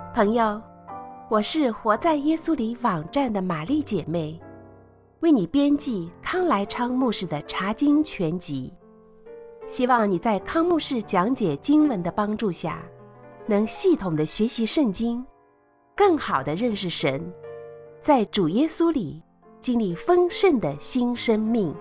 朋友，我是活在耶稣里网站的玛丽姐妹，为你编辑康来昌牧师的查经全集，希望你在康牧师讲解经文的帮助下，能系统的学习圣经，更好的认识神，在主耶稣里经历丰盛的新生命。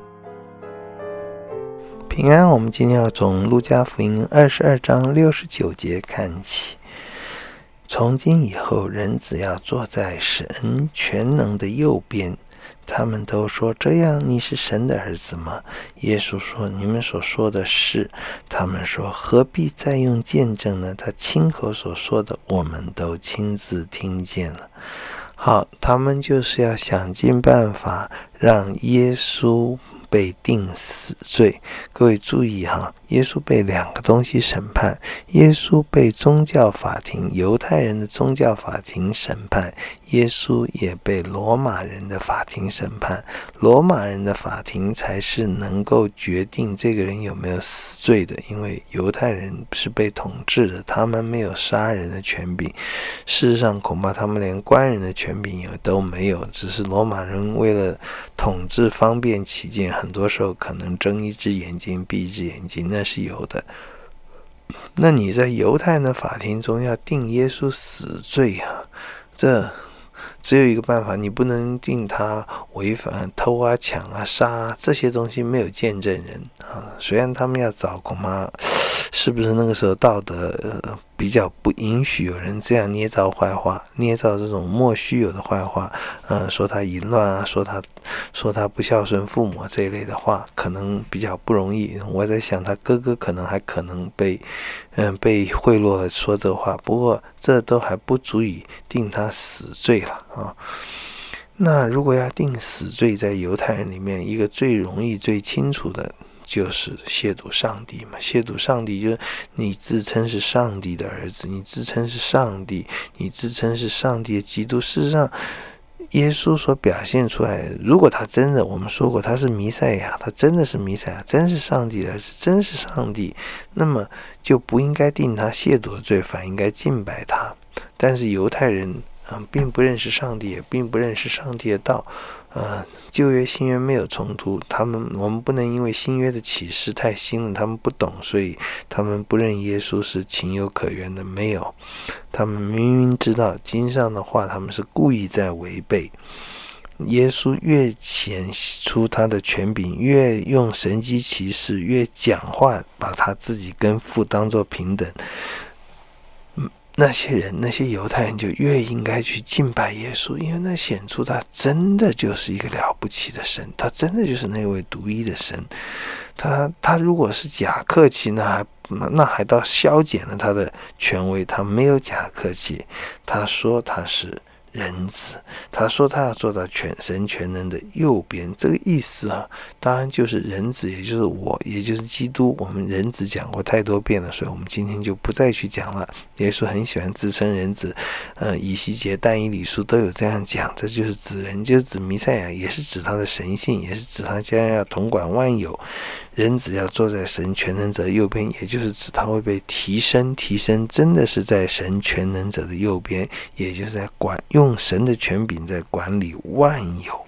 平安，我们今天要从路加福音22章69节看起。从今以后，人子要坐在神全能的右边。他们都说，这样你是神的儿子吗？耶稣说，你们所说的是。他们说，何必再用见证呢？他亲口所说的，我们都亲自听见了。好，他们就是要想尽办法让耶稣被定死罪。各位注意哈，耶稣被两个东西审判。耶稣被宗教法庭，犹太人的宗教法庭审判，耶稣也被罗马人的法庭审判。罗马人的法庭才是能够决定这个人有没有死罪的，因为犹太人是被统治的，他们没有杀人的权柄。事实上恐怕他们连关人的权柄也都没有，只是罗马人为了统治方便起见，很多时候可能睁一只眼睛闭一只眼睛，那是有的。那你在犹太人的法庭中要定耶稣死罪啊，这只有一个办法，你不能定他违反偷啊抢啊杀啊，这些东西没有见证人啊。虽然他们要找，恐怕是不是那个时候道德比较不允许有人这样捏造坏话，捏造这种莫须有的坏话，说他淫乱啊，说他不孝顺父母这一类的话，可能比较不容易。我在想他哥哥可能被贿赂了说这话，不过这都还不足以定他死罪了啊。那如果要定死罪，在犹太人里面一个最容易最清楚的就是亵渎上帝嘛。亵渎上帝就是你自称是上帝的儿子，你自称是上帝，你自称是上帝的基督。事实上耶稣所表现出来，如果他真的，我们说过他是弥赛亚，他真的是弥赛亚，真是上帝的儿子，真是上帝，那么就不应该定他亵渎的罪，反应该敬拜他。但是犹太人并不认识上帝，也并不认识上帝的道。旧约新约没有冲突，我们不能因为新约的启示太新了，他们不懂，所以他们不认耶稣是情有可原的。没有，他们明明知道经上的话，他们是故意在违背。耶稣越显出他的权柄，越用神迹奇事，越讲话把他自己跟父当作平等，那些犹太人就越应该去敬拜耶稣，因为那显出他真的就是一个了不起的神，他真的就是那位独一的神。他如果是假客气，那还倒消减了他的权威。他没有假客气，他说他是人子，他说他要做到神全能的右边。这个意思当然就是人子，也就是我，也就是基督。我们人子讲过太多遍了，所以我们今天就不再去讲了。耶稣很喜欢自称人子，以西结、但以理书都有这样讲，这就是指人，就是指弥赛亚，也是指他的神性，也是指他将要统管万有。人子要坐在神全能者右边，也就是指他会被提升，真的是在神全能者的右边，也就是在用神的权柄在管理万有。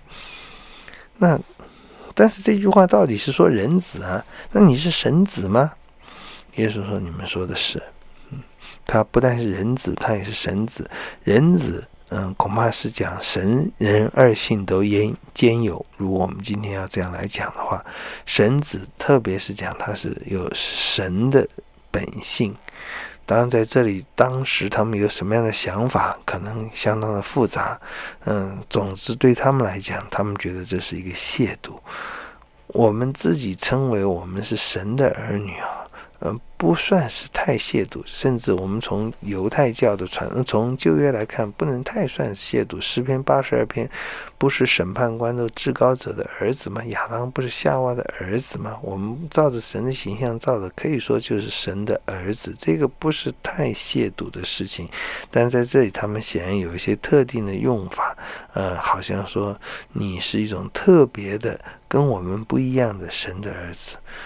但是这句话到底是说人子啊？那你是神子吗？耶稣说，你们说的是。他不但是人子，他也是神子。人子恐怕是讲神人二性都兼有，如果我们今天要这样来讲的话，神子特别是讲他是有神的本性。当然在这里当时他们有什么样的想法，可能相当的复杂。总之对他们来讲，他们觉得这是一个亵渎。我们自己称为我们是神的儿女不算是太亵渎，甚至我们从犹太教的从旧约来看，不能太算亵渎。诗篇82篇，不是审判官都至高者的儿子吗？亚当不是夏娃的儿子吗？我们照着神的形象造的，可以说就是神的儿子，这个不是太亵渎的事情。但在这里他们显然有一些特定的用法，好像说你是一种特别的跟我们不一样的神的儿子。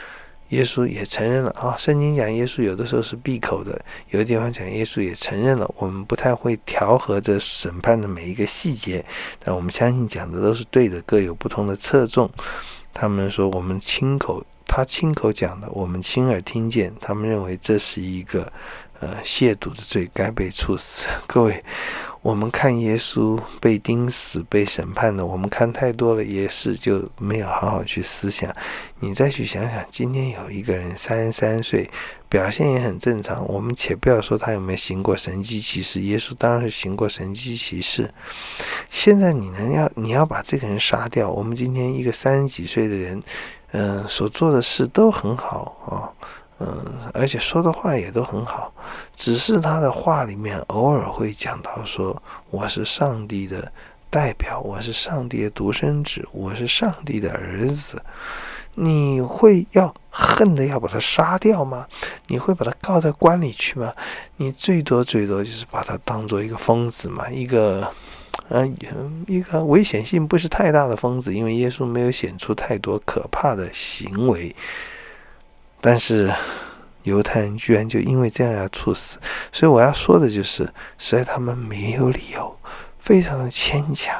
耶稣也承认了啊，圣经讲耶稣有的时候是闭口的，有的地方讲耶稣也承认了。我们不太会调和着审判的每一个细节，但我们相信讲的都是对的，各有不同的侧重。他们说他亲口讲的，我们亲耳听见，他们认为这是一个亵渎的罪，该被处死。各位，我们看耶稣被钉死被审判的，我们看太多了，也是就没有好好去思想。你再去想想，今天有一个人33岁，表现也很正常，我们且不要说他有没有行过神迹奇事，耶稣当然是行过神迹奇事。现在你要把这个人杀掉，我们今天一个30几岁的人所做的事都很好而且说的话也都很好，只是他的话里面偶尔会讲到说，我是上帝的代表，我是上帝的独生子，我是上帝的儿子。你会要恨的要把他杀掉吗？你会把他告到关里去吗？你最多就是把他当做一个疯子嘛，一个危险性不是太大的疯子，因为耶稣没有显出太多可怕的行为，但是犹太人居然就因为这样要处死。所以我要说的就是，实在他们没有理由，非常的牵强，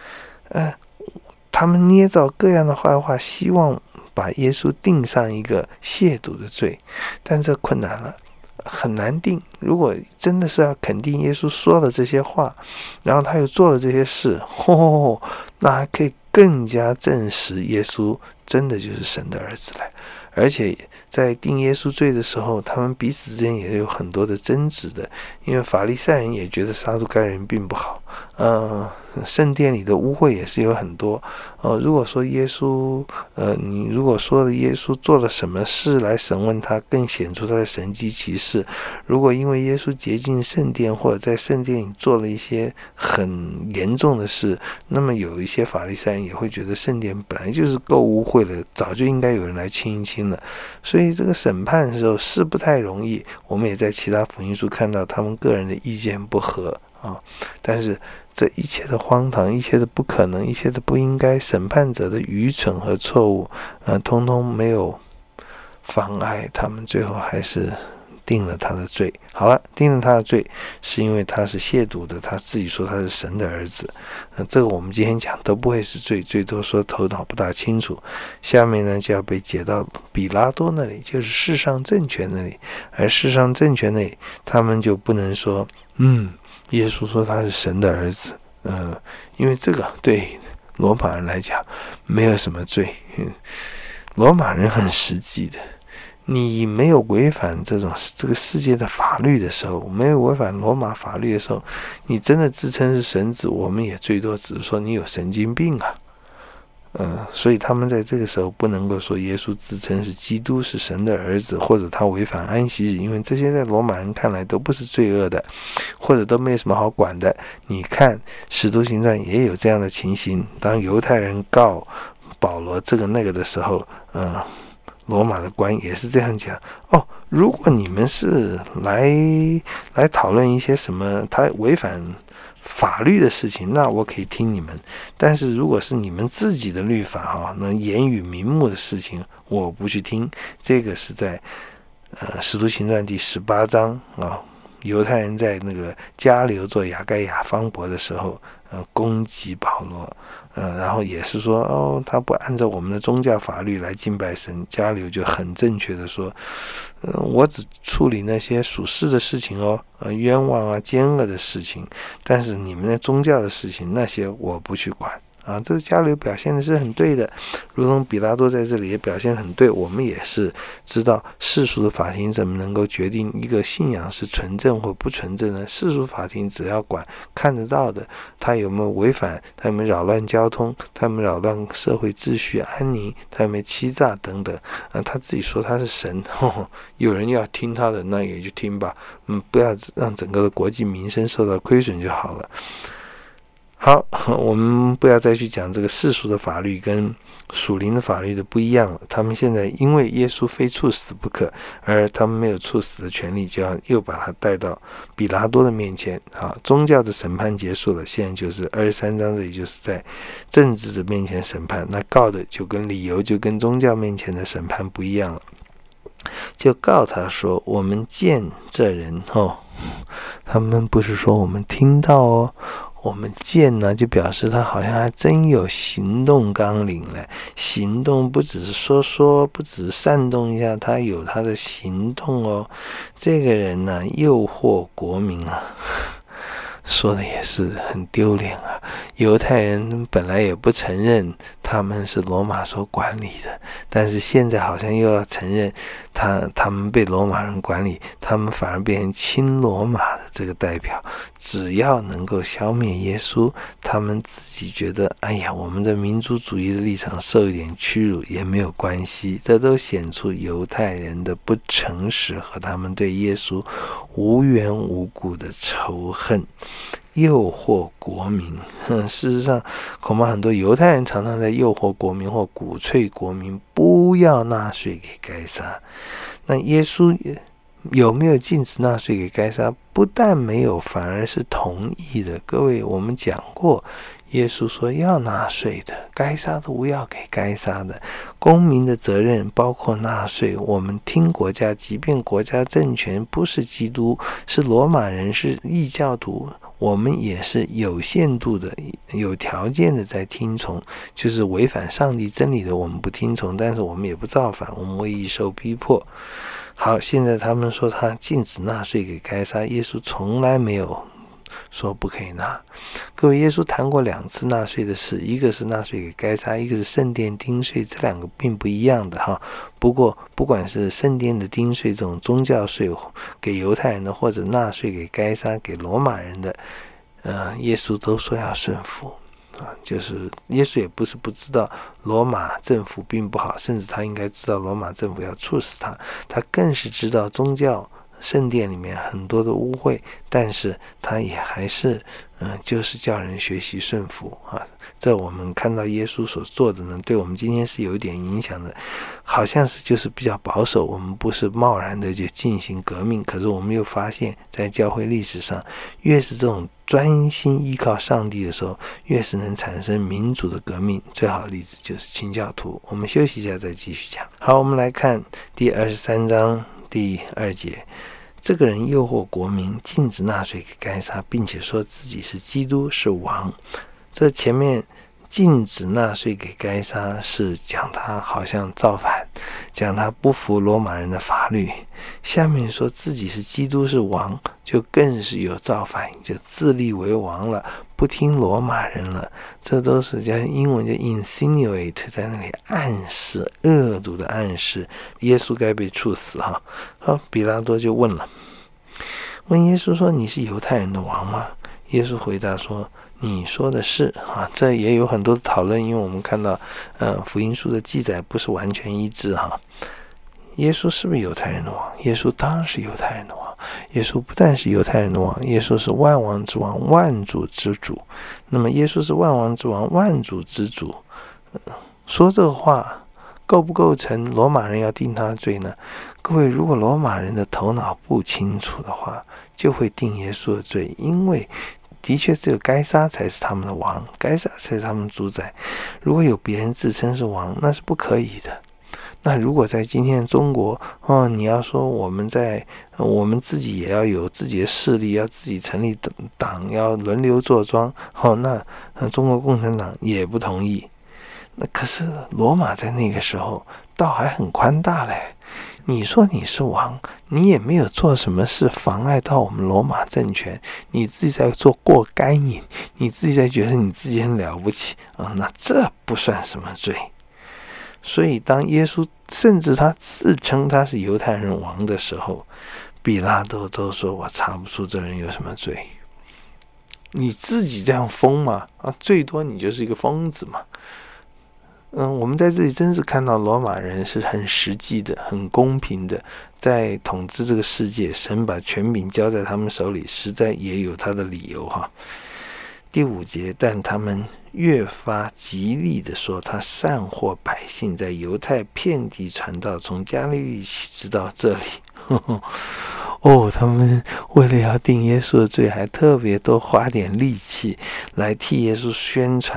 他们捏造各样的坏话，希望把耶稣定上一个亵渎的罪，但这困难了，很难定。如果真的是要肯定耶稣说了这些话，然后他又做了这些事，那还可以更加证实耶稣真的就是神的儿子来。而且在定耶稣罪的时候，他们彼此之间也有很多的争执的，因为法利赛人也觉得撒都该人并不好，圣殿里的污秽也是有很多。如果说耶稣，你如果说的耶稣做了什么事来审问他，更显出他的神迹奇事。如果因为耶稣洁净圣殿，或者在圣殿里做了一些很严重的事，那么有一些法利赛人也会觉得圣殿本来就是够污秽了，早就应该有人来清一清了。所以这个审判的时候是不太容易。我们也在其他福音书看到他们个人的意见不合但是这一切的荒唐，一切的不可能，一切的不应该，审判者的愚蠢和错误通通没有妨碍他们，最后还是定了他的罪。好了，定了他的罪是因为他是亵渎的，他自己说他是神的儿子。这个我们今天讲都不会是罪，最多说头脑不大清楚。下面呢就要被解到比拉多那里，就是世上政权那里。而世上政权那里，他们就不能说耶稣说他是神的儿子，因为这个对罗马人来讲没有什么罪。罗马人很实际的，你没有违反这个世界的法律的时候，没有违反罗马法律的时候，你真的自称是神子，我们也最多只是说你有神经病啊。所以他们在这个时候不能够说耶稣自称是基督，是神的儿子，或者他违反安息日，因为这些在罗马人看来都不是罪恶的，或者都没什么好管的。你看使徒行传也有这样的情形，当犹太人告保罗这个那个的时候，罗马的官也是这样讲如果你们是来讨论一些什么他违反法律的事情，那我可以听你们，但是如果是你们自己的律法能言语明目的事情，我不去听。这个是在使徒行传第18章犹太人在那个迦流做亚该亚方伯的时候攻击保罗，然后也是说他不按照我们的宗教法律来敬拜神。迦流就很正确的说，我只处理那些属世的事情冤枉奸恶的事情，但是你们的宗教的事情那些我不去管。这个迦流表现的是很对的，如同比拉多在这里也表现很对。我们也是知道世俗的法庭怎么能够决定一个信仰是纯正或不纯正呢？世俗法庭只要管看得到的，他有没有违反，他有没有扰乱交通，他有没有扰乱社会秩序安宁，他有没有欺诈等等他自己说他是神有人要听他的，那也就听吧，不要让整个的国际民生受到亏损就好了。好，我们不要再去讲这个世俗的法律跟属灵的法律的不一样了。他们现在因为耶稣非处死不可，而他们没有处死的权利，就要又把他带到比拉多的面前。宗教的审判结束了，现在就是23章，这里就是在政治的面前审判。那告的就跟理由就跟宗教面前的审判不一样了。 就告他说，我们见这人他们不是说我们听到我们见呢，就表示他好像还真有行动纲领了。行动不只是说，不只是煽动一下，他有他的行动这个人呢，诱惑国民说的也是很丢脸犹太人本来也不承认他们是罗马所管理的，但是现在好像又要承认他们被罗马人管理，他们反而变成亲罗马的这个代表。只要能够消灭耶稣，他们自己觉得我们的民族主义的立场受一点屈辱也没有关系。这都显出犹太人的不诚实和他们对耶稣无缘无故的仇恨。诱惑国民，事实上恐怕很多犹太人常常在诱惑国民或鼓吹国民不要纳税给该撒。那耶稣有没有禁止纳税给该撒？不但没有，反而是同意的。各位，我们讲过，耶稣说要纳税的，该撒的无要给该撒的。公民的责任包括纳税。我们听国家，即便国家政权不是基督，是罗马人，是异教徒，我们也是有限度的、有条件的在听从。就是违反上帝真理的，我们不听从，但是我们也不造反，我们为义受逼迫。好，现在他们说他禁止纳税给该撒，耶稣从来没有说不可以纳。各位，耶稣谈过2次纳税的事，一个是纳税给该撒，一个是圣殿丁税，这2个并不一样的不过不管是圣殿的丁税这种宗教税给犹太人的，或者纳税给该撒给罗马人的，耶稣都说要顺服。就是耶稣也不是不知道罗马政府并不好，甚至他应该知道罗马政府要处死他，他更是知道宗教圣殿里面很多的污秽，但是他也还是就是叫人学习顺服这我们看到耶稣所做的呢，对我们今天是有一点影响的。好像是就是比较保守，我们不是贸然的就进行革命，可是我们又发现在教会历史上，越是这种专心依靠上帝的时候，越是能产生民主的革命。最好的例子就是清教徒。我们休息一下再继续讲。好，我们来看第23章第2节。这个人诱惑国民，禁止纳税给该撒，并且说自己是基督，是王。这前面禁止纳税给该撒是讲他好像造反，讲他不服罗马人的法律。下面说自己是基督，是王，就更是有造反，就自立为王了，不听罗马人了。这都是叫英文叫 insinuate， 在那里暗示，恶毒的暗示耶稣该被处死好，比拉多就问耶稣说，你是犹太人的王吗？耶稣回答说，你说的是这也有很多的讨论，因为我们看到福音书的记载不是完全一致耶稣是不是犹太人的王？耶稣当然是犹太人的王。耶稣不但是犹太人的王，耶稣是万王之王，万主之主。那么耶稣是万王之王，万主之主，说这个话构不构成罗马人要定他罪呢？各位，如果罗马人的头脑不清楚的话，就会定耶稣的罪，因为的确只有该撒才是他们的王，该撒才是他们主宰。如果有别人自称是王，那是不可以的。那如果在今天的中国你要说我们自己也要有自己的势力，要自己成立党，要轮流坐庄那中国共产党也不同意。那可是罗马在那个时候倒还很宽大嘞，你说你是王，你也没有做什么事妨碍到我们罗马政权，你自己在做过干瘾，你自己在觉得你自己很了不起那这不算什么罪。所以当耶稣甚至他自称他是犹太人王的时候，比拉多都说我查不出这人有什么罪。你自己这样疯嘛最多你就是一个疯子嘛。我们在这里真是看到罗马人是很实际的，很公平的，在统治这个世界，神把权柄交在他们手里，实在也有他的理由第5节，但他们越发极力的说，他散惑百姓，在犹太遍地传道，从加利利起直到这里。他们为了要定耶稣的罪，还特别多花点力气来替耶稣宣传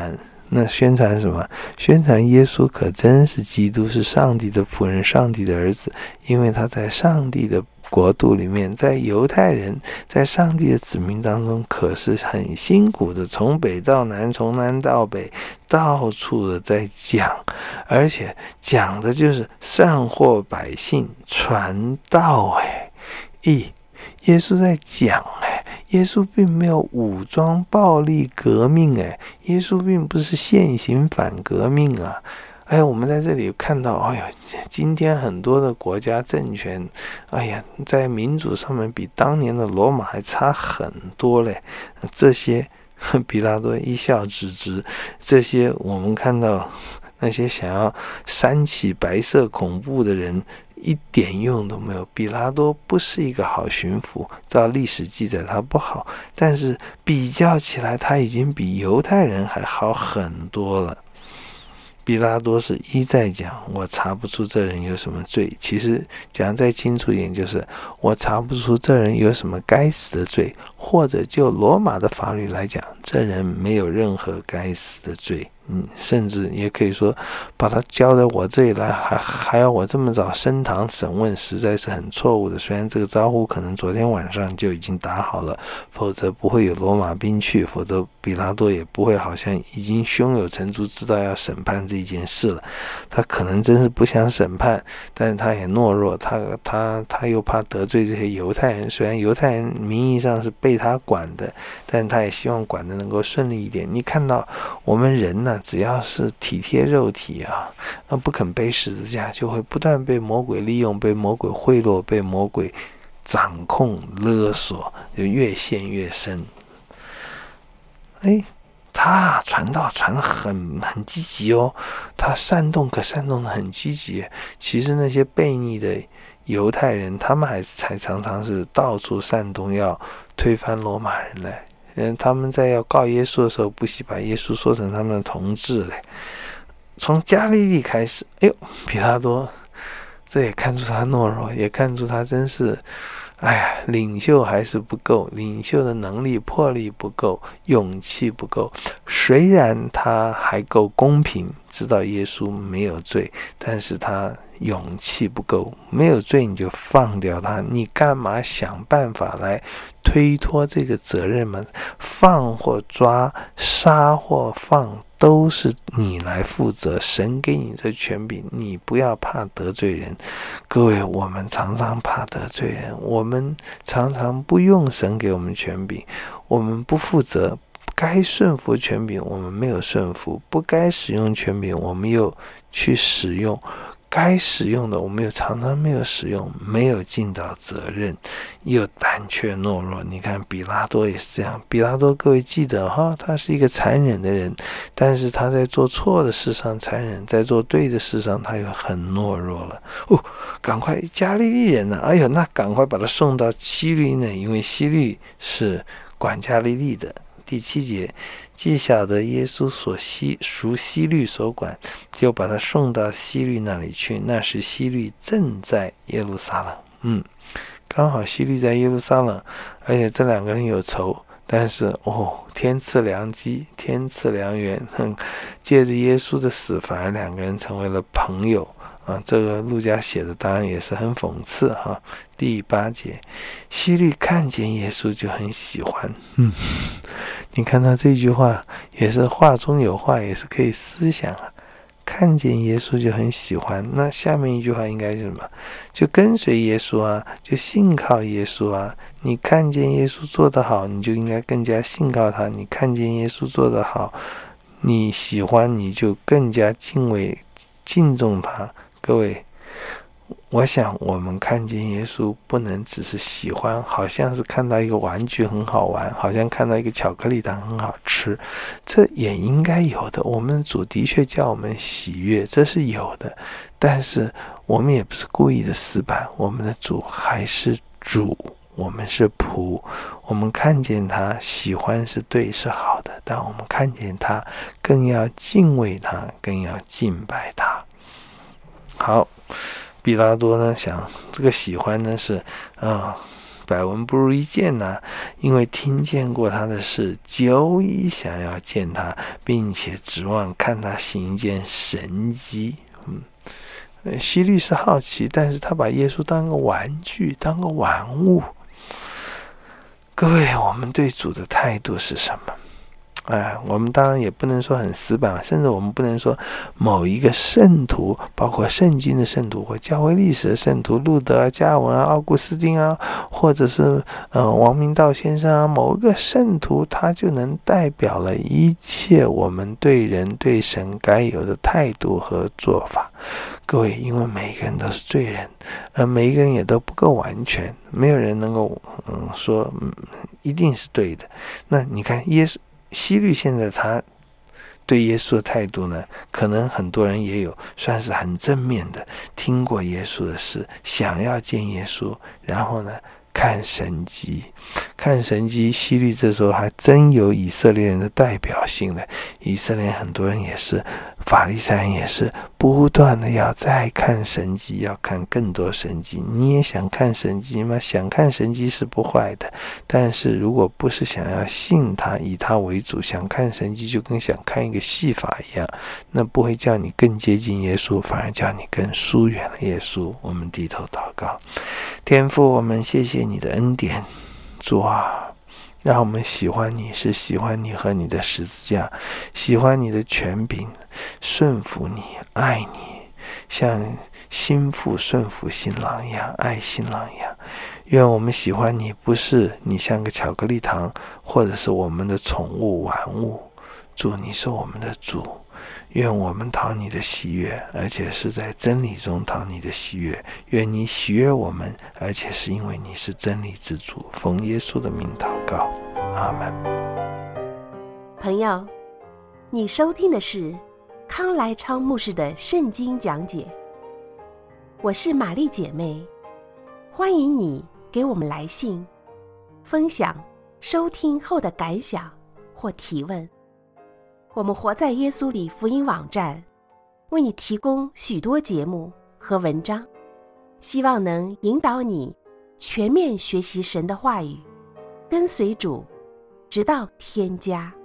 那宣传什么？宣传耶稣可真是基督，是上帝的仆人，上帝的儿子，因为他在上帝的国度里面，在犹太人，在上帝的子民当中，可是很辛苦的，从北到南，从南到北，到处的在讲，而且讲的就是善获百姓，传道。耶稣在讲，耶稣并没有武装暴力革命，耶稣并不是现行反革命啊。我们在这里看到，今天很多的国家政权，在民主上面比当年的罗马还差很多嘞。这些比拉多一笑置之，这些我们看到那些想要煽起白色恐怖的人，一点用都没有。比拉多不是一个好巡抚，照历史记载他不好，但是比较起来，他已经比犹太人还好很多了。比拉多是一再讲，我查不出这人有什么罪。其实讲再清楚一点，就是我查不出这人有什么该死的罪，或者就罗马的法律来讲，这人没有任何该死的罪。甚至也可以说，把他交到我这里来，还要我这么早升堂审问，实在是很错误的。虽然这个招呼可能昨天晚上就已经打好了，否则不会有罗马兵去，否则比拉多也不会好像已经胸有成竹，知道要审判这件事了。他可能真是不想审判，但是他也懦弱，他又怕得罪这些犹太人。虽然犹太人名义上是被他管的，但他也希望管的能够顺利一点。你看到我们人呢，只要是体贴肉体不肯背十字架，就会不断被魔鬼利用，被魔鬼贿赂，被魔鬼掌控勒索，就越陷越深。他传道传得很积极哦，他煽动的很积极。其实那些悖逆的犹太人，他们才常常是到处煽动要推翻罗马人来。他们在要告耶稣的时候，不惜把耶稣说成他们的同志嘞。从加利利开始，比拉多，这也看出他懦弱，也看出他真是，领袖还是不够，领袖的能力、魄力不够，勇气不够。虽然他还够公平，知道耶稣没有罪，但是他勇气不够。没有罪你就放掉他，你干嘛想办法来推脱这个责任吗？放或抓，杀或放，都是你来负责。神给你这权柄，你不要怕得罪人。各位，我们常常怕得罪人，我们常常不用神给我们权柄，我们不负责。该顺服权柄我们没有顺服，不该使用权柄我们又去使用，该使用的我们又常常没有使用，没有尽到责任，又胆怯懦弱。你看比拉多也是这样。比拉多，各位记得他是一个残忍的人，但是他在做错的事上残忍，在做对的事上他又很懦弱了。赶快加利利人呢，那赶快把他送到希律那，因为希律是管加利利的。第7节，既晓得耶稣属希律所管，就把他送到希律那里去。那时希律正在耶路撒冷。刚好希律在耶路撒冷，而且这两个人有仇，但是天赐良机，天赐良缘，借着耶稣的死，反而两个人成为了朋友。这个路加写的当然也是很讽刺第8节，希律看见耶稣就很喜欢。你看到这句话也是话中有话，也是可以思想看见耶稣就很喜欢。那下面一句话应该是什么？就跟随耶稣就信靠耶稣你看见耶稣做得好，你就应该更加信靠他。你看见耶稣做得好，你喜欢，你就更加敬重他。各位，我想我们看见耶稣不能只是喜欢，好像是看到一个玩具很好玩，好像看到一个巧克力糖很好吃，这也应该有的。我们的主的确叫我们喜悦，这是有的，但是我们也不是故意的死板，我们的主还是主，我们是仆，我们看见他喜欢是对是好的，但我们看见他更要敬畏他，更要敬拜他。好，比拉多呢想这个喜欢呢是百闻不如一见啊，因为听见过他的事，久已想要见他，并且指望看他行一件神迹。希律是好奇，但是他把耶稣当个玩具，当个玩物。各位，我们对主的态度是什么？我们当然也不能说很死板，甚至我们不能说某一个圣徒，包括圣经的圣徒或教会历史的圣徒，路德啊、加文啊、奥古斯丁啊，或者是王明道先生啊，某一个圣徒他就能代表了一切我们对人对神该有的态度和做法。各位，因为每个人都是罪人，每一个人也都不够完全，没有人能够说一定是对的。那你看希律现在他对耶稣的态度呢，可能很多人也有算是很正面的，听过耶稣的事，想要见耶稣，然后呢看神迹。希律这时候还真有以色列人的代表性了。以色列很多人也是，法利赛人也是，不断的要再看神迹，要看更多神迹。你也想看神迹吗？想看神迹是不坏的，但是如果不是想要信他，以他为主，想看神迹就跟想看一个戏法一样，那不会叫你更接近耶稣，反而叫你更疏远了耶稣。我们低头祷告。天父，我们谢谢你的恩典，主啊，让我们喜欢你，是喜欢你和你的十字架，喜欢你的权柄，顺服你，爱你，像新妇顺服新郎一样，爱新郎一样。愿我们喜欢你，不是你像个巧克力糖，或者是我们的宠物玩物。主，你是我们的主，愿我们讨你的喜悦，而且是在真理中讨你的喜悦。愿你喜悦我们，而且是因为你是真理之主。奉耶稣的名祷告，阿们。 朋友，你收听的是康来昌牧师的圣经讲解。我是玛丽姐妹，欢迎你给我们来信，分享收听后的感想或提问。我们活在耶稣里福音网站为你提供许多节目和文章，希望能引导你全面学习神的话语，跟随主，直到天家。